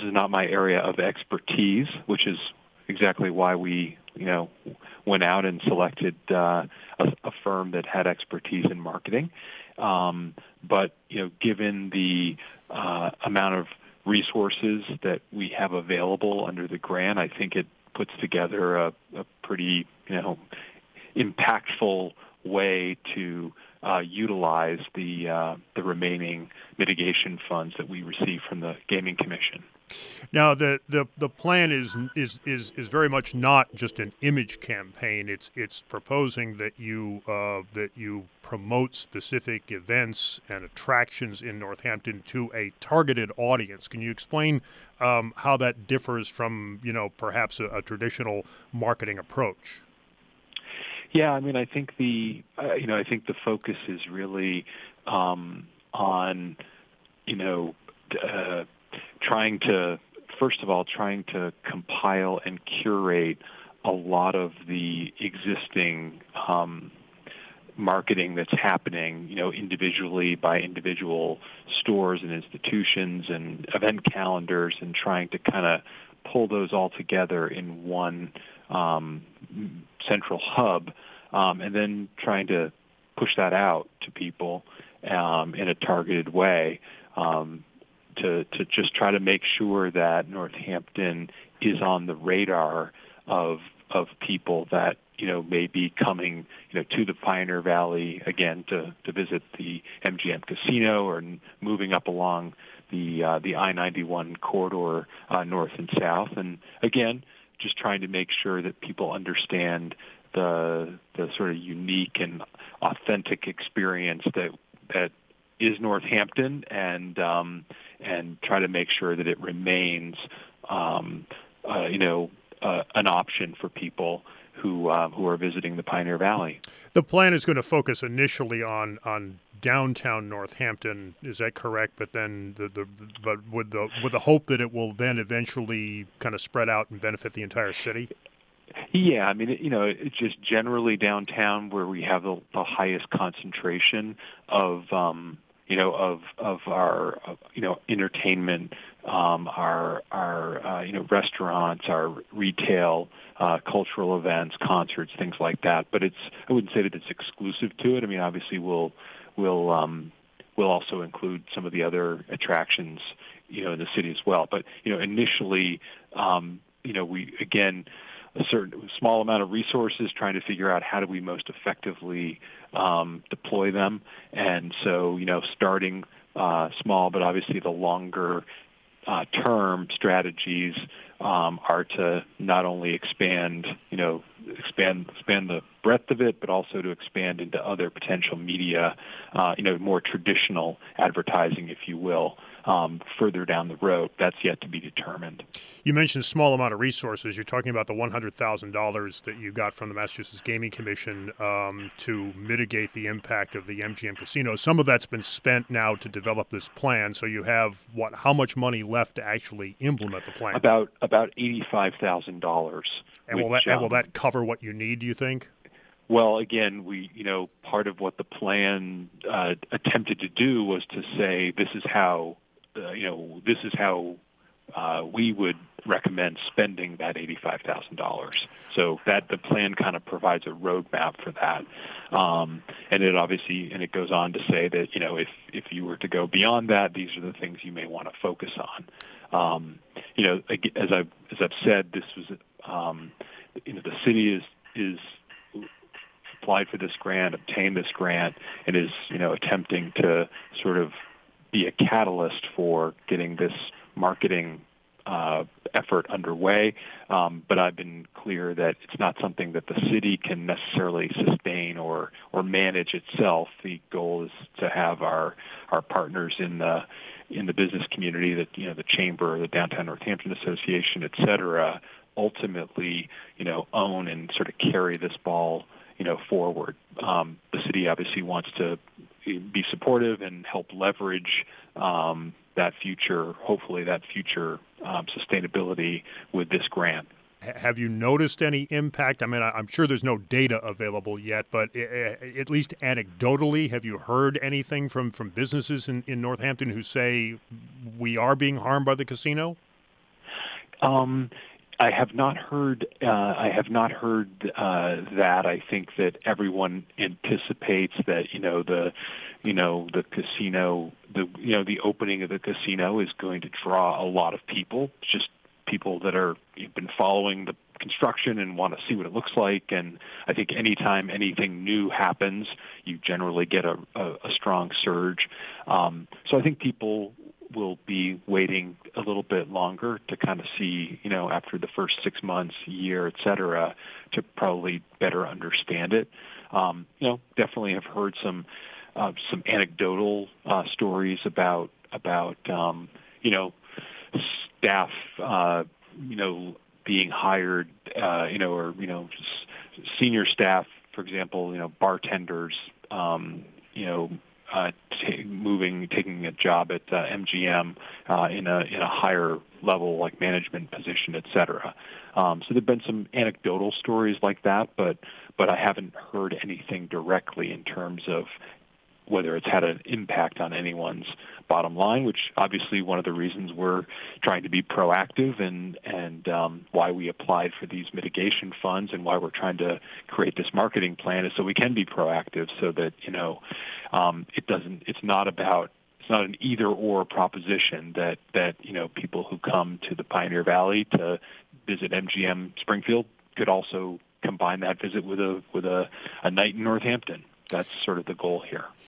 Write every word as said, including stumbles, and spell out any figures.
is not my area of expertise, which is exactly why we, you know, went out and selected uh, a, a firm that had expertise in marketing. Um, but, you know, given the uh, amount of resources that we have available under the grant, I think it puts together a, a pretty, you know, impactful way to uh, utilize the uh, the remaining mitigation funds that we receive from the Gaming Commission. Now, the, the, the plan is is is is very much not just an image campaign. It's it's proposing that you uh, that you promote specific events and attractions in Northampton to a targeted audience. Can you explain um, how that differs from, you know, perhaps a, a traditional marketing approach? Yeah, I mean, I think the uh, you know I think the focus is really um, on you know uh, trying to first of all trying to compile and curate a lot of the existing um, marketing that's happening, you know, individually by individual stores and institutions and event calendars, and trying to kind of pull those all together in one um, central hub, um, and then trying to push that out to people um, in a targeted way um, to, to just try to make sure that Northampton is on the radar of of people that, you know, may be coming, you know, to the Pioneer Valley again to, to visit the M G M Casino, or moving up along the uh, the I ninety-one corridor uh, north and south. And again, just trying to make sure that people understand the the sort of unique and authentic experience that that is Northampton, and um, and try to make sure that it remains, um, uh, you know, uh, an option for people who uh, who are visiting the Pioneer Valley. The plan is going to focus initially on on downtown Northampton. Is that correct? But then the, the but with the with the hope that it will then eventually kind of spread out and benefit the entire city. Yeah, I mean, it, you know, it's just generally downtown where we have the, the highest concentration of, um, you know, of of our, uh, you know, entertainment, um, our our uh, you know restaurants, our retail, uh, cultural events, concerts, things like that. But it's I wouldn't say that it's exclusive to it. I mean, obviously we'll we'll um, we'll also include some of the other attractions, you know, in the city as well. But you know, initially, um, you know, we again. a certain small amount of resources, trying to figure out how do we most effectively um, deploy them. And so, you know, starting uh, small, but obviously the longer uh, term strategies um, are to not only expand, you know, expand expand the breadth of it, but also to expand into other potential media, uh, you know, more traditional advertising, if you will, um, further down the road. That's yet to be determined. You mentioned a small amount of resources. You're talking about the one hundred thousand dollars that you got from the Massachusetts Gaming Commission um, to mitigate the impact of the M G M Casino. Some of that's been spent now to develop this plan. So you have, what, how much money left to actually implement the plan? About about eighty-five thousand dollars. And will that, um, and will that cover what you need, do you think? Well, again, we, you know, part of what the plan uh, attempted to do was to say this is how, uh, you know, this is how uh, we would recommend spending that eighty-five thousand dollars. So that the plan kind of provides a roadmap for that. Um, and it obviously, and it goes on to say that, you know, if, if you were to go beyond that, these are the things you may want to focus on. Um, you know, as I've, as I've said, this was, um, you know, the city is, is applied for this grant, obtained this grant, and is, you know, attempting to sort of be a catalyst for getting this marketing uh, effort underway. Um, but I've been clear that it's not something that the city can necessarily sustain or or manage itself. The goal is to have our our partners in the in the business community, that, you know, the Chamber, the Downtown Northampton Association, et cetera, ultimately, you know, own and sort of carry this ball, you know, forward. Um, the city obviously wants to be supportive and help leverage um, that future, hopefully that future um, sustainability with this grant. Have you noticed any impact? I mean, I'm sure there's no data available yet, but at least anecdotally, have you heard anything from, from businesses in, in Northampton who say we are being harmed by the casino? Um, I have not heard. Uh, I have not heard uh, that. I think that everyone anticipates that you know the, you know the casino, the you know the opening of the casino is going to draw a lot of people. Just people that are you've been following the construction and want to see what it looks like. And I think anytime anything new happens, you generally get a, a, a strong surge. Um, so I think people will be waiting a little bit longer to kind of see, you know, after the first six months, year, et cetera, to probably better understand it. Um, you know, definitely have heard some uh, some anecdotal uh, stories about about um, you know staff, uh, you know, being hired, uh, you know, or you know, s- senior staff, for example, you know, bartenders, um, you know. Uh, t- moving, taking a job at uh, M G M uh, in a in a higher level, like management position, et cetera. Um, so there've been some anecdotal stories like that, but but I haven't heard anything directly in terms of whether it's had an impact on anyone's bottom line, which obviously one of the reasons we're trying to be proactive and, and um, why we applied for these mitigation funds and why we're trying to create this marketing plan is so we can be proactive so that, you know, um, it doesn't, it's not about, it's not an either or proposition that, that, you know, people who come to the Pioneer Valley to visit M G M Springfield could also combine that visit with a, with a, a night in Northampton. That's sort of the goal here.